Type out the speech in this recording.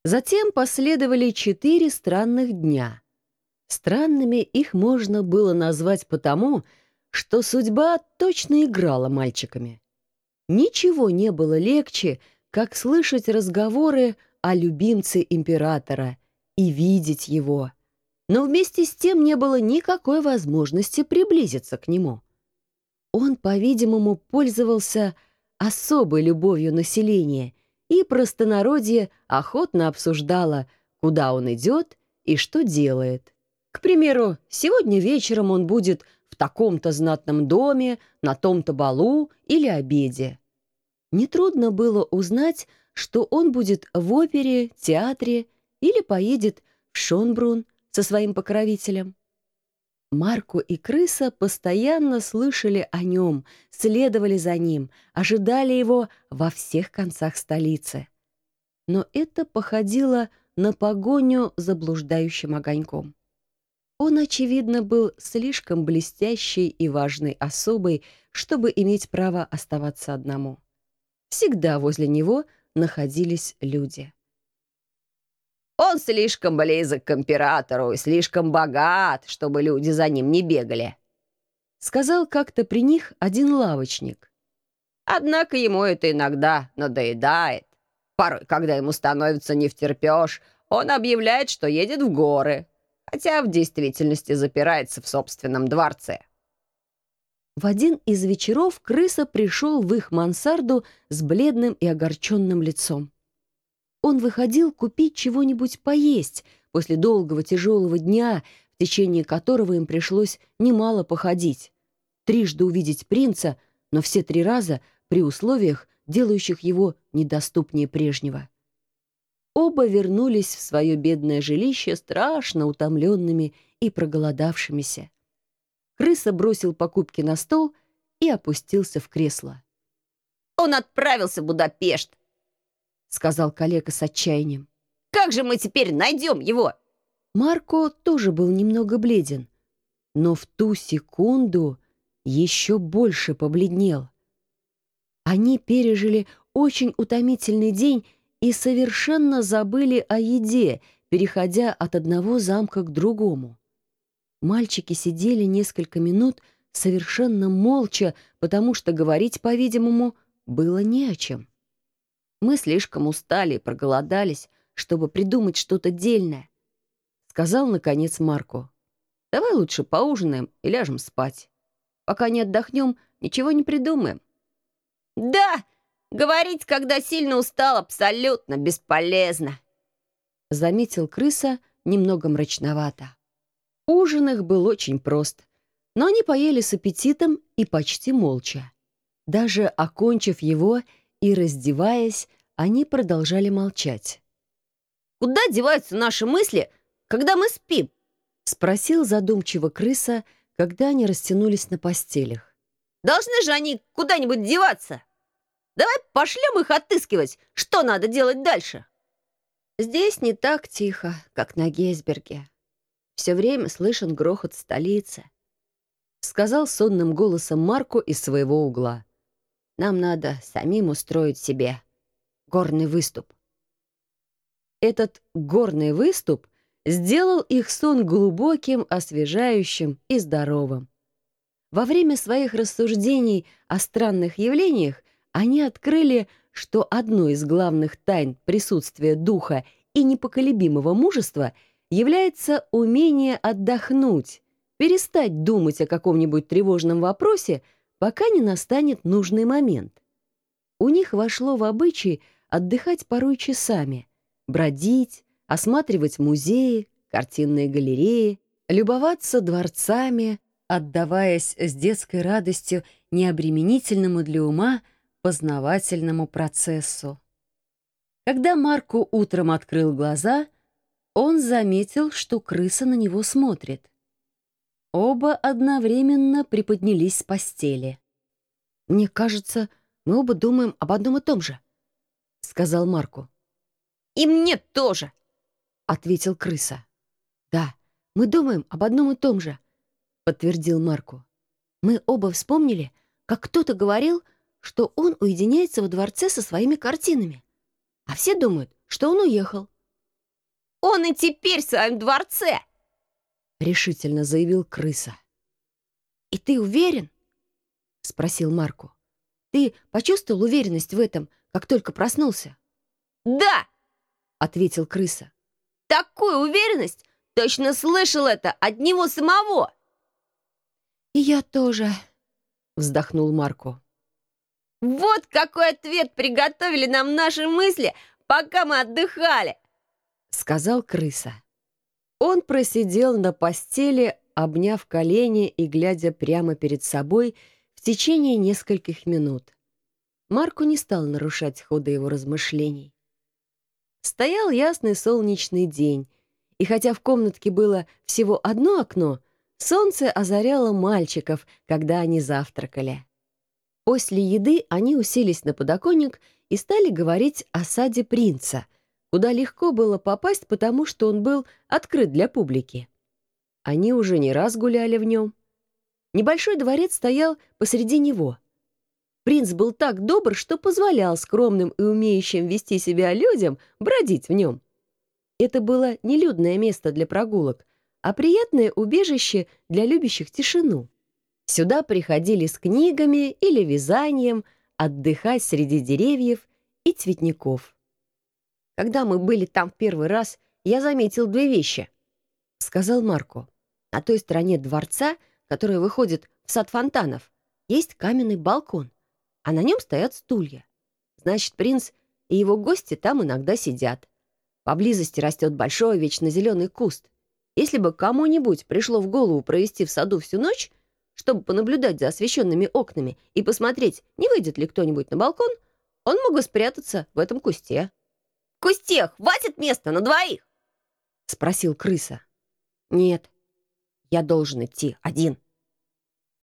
Затем последовали 4 странных дня. Странными их можно было назвать потому, что судьба точно играла мальчиками. Ничего не было легче, как слышать разговоры о любимце императора и видеть его. Но вместе с тем не было никакой возможности приблизиться к нему. Он, по-видимому, пользовался особой любовью населения, и простонародье охотно обсуждало, куда он идет и что делает. К примеру, сегодня вечером он будет в таком-то знатном доме, на том-то балу или обеде. Нетрудно было узнать, что он будет в опере, театре или поедет в Шонбрунн со своим покровителем. Марко и крыса постоянно слышали о нем, следовали за ним, ожидали его во всех концах столицы. Но это походило на погоню за блуждающим огоньком. Он, очевидно, был слишком блестящей и важной особой, чтобы иметь право оставаться одному. Всегда возле него находились люди. Он слишком близок к императору и слишком богат, чтобы люди за ним не бегали», — сказал как-то при них один лавочник. «Однако ему это иногда надоедает. Порой, когда ему становится невтерпеж, он объявляет, что едет в горы, хотя в действительности запирается в собственном дворце». В один из вечеров крыса пришел в их мансарду с бледным и огорченным лицом. Он выходил купить чего-нибудь поесть после долгого тяжелого дня, в течение которого им пришлось немало походить, трижды увидеть принца, но все 3 раза при условиях, делающих его недоступнее прежнего. Оба вернулись в свое бедное жилище страшно утомленными и проголодавшимися. Крыса бросил покупки на стол и опустился в кресло. «Он отправился в Будапешт», — сказал калека с отчаянием. «Как же мы теперь найдем его?» Марко тоже был немного бледен, но в ту секунду еще больше побледнел. Они пережили очень утомительный день и совершенно забыли о еде, переходя от одного замка к другому. Мальчики сидели несколько минут совершенно молча, потому что говорить, по-видимому, было не о чем. «Мы слишком устали и проголодались, чтобы придумать что-то дельное», — сказал, наконец, Марко. «Давай лучше поужинаем и ляжем спать. Пока не отдохнем, ничего не придумаем». «Да, говорить, когда сильно устал, абсолютно бесполезно», — заметил крыса немного мрачновато. Ужин их был очень прост, но они поели с аппетитом и почти молча. Даже окончив его и раздеваясь, они продолжали молчать. «Куда деваются наши мысли, когда мы спим?» — спросил задумчиво крыса, когда они растянулись на постелях. «Должны же они куда-нибудь деваться. Давай пошлем их отыскивать, что надо делать дальше». «Здесь не так тихо, как на Гейсберге. Все время слышен грохот столицы», — сказал сонным голосом Марко из своего угла. «Нам надо самим устроить себе горный выступ». Этот горный выступ сделал их сон глубоким, освежающим и здоровым. Во время своих рассуждений о странных явлениях они открыли, что одной из главных тайн присутствия духа и непоколебимого мужества является умение отдохнуть, перестать думать о каком-нибудь тревожном вопросе, пока не настанет нужный момент. У них вошло в обычай отдыхать порой часами, бродить, осматривать музеи, картинные галереи, любоваться дворцами, отдаваясь с детской радостью необременительному для ума познавательному процессу. Когда Марко утром открыл глаза, он заметил, что крыса на него смотрит. Оба одновременно приподнялись с постели. «Мне кажется, мы оба думаем об одном и том же», — сказал Марко. «И мне тоже», — ответил крыса. «Да, мы думаем об одном и том же», — подтвердил Марко. «Мы оба вспомнили, как кто-то говорил, что он уединяется во дворце со своими картинами. А все думают, что он уехал. он и теперь в своем дворце!» — решительно заявил крыса. «И ты уверен?» — спросил Марко. «Ты почувствовал уверенность в этом, как только проснулся?» «Да!» — ответил крыса. «Такую уверенность! Точно слышал это от него самого!» «И я тоже», — вздохнул Марко. «Вот какой ответ приготовили нам наши мысли, пока мы отдыхали!» — сказал крыса. Он просидел на постели, обняв колени и глядя прямо перед собой в течение нескольких минут. Марко не стал нарушать хода его размышлений. Стоял ясный солнечный день, и хотя в комнатке было всего одно окно, солнце озаряло мальчиков, когда они завтракали. После еды они уселись на подоконник и стали говорить о саде принца, куда легко было попасть, потому что он был открыт для публики. Они уже не раз гуляли в нем. Небольшой дворец стоял посреди него. Принц был так добр, что позволял скромным и умеющим вести себя людям бродить в нем. Это было не людное место для прогулок, а приятное убежище для любящих тишину. Сюда приходили с книгами или вязанием отдыхать среди деревьев и цветников. «Когда мы были там в первый раз, я заметил две вещи», — сказал Марко. «На той стороне дворца, которая выходит в сад фонтанов, есть каменный балкон, а на нем стоят стулья. Значит, принц и его гости там иногда сидят. Поблизости растет большой вечно зеленый куст. Если бы кому-нибудь пришло в голову провести в саду всю ночь, чтобы понаблюдать за освещенными окнами и посмотреть, не выйдет ли кто-нибудь на балкон, он мог бы спрятаться в этом кусте». «В кусте хватит места на двоих?» — спросил крыса. «Нет, я должен идти один»,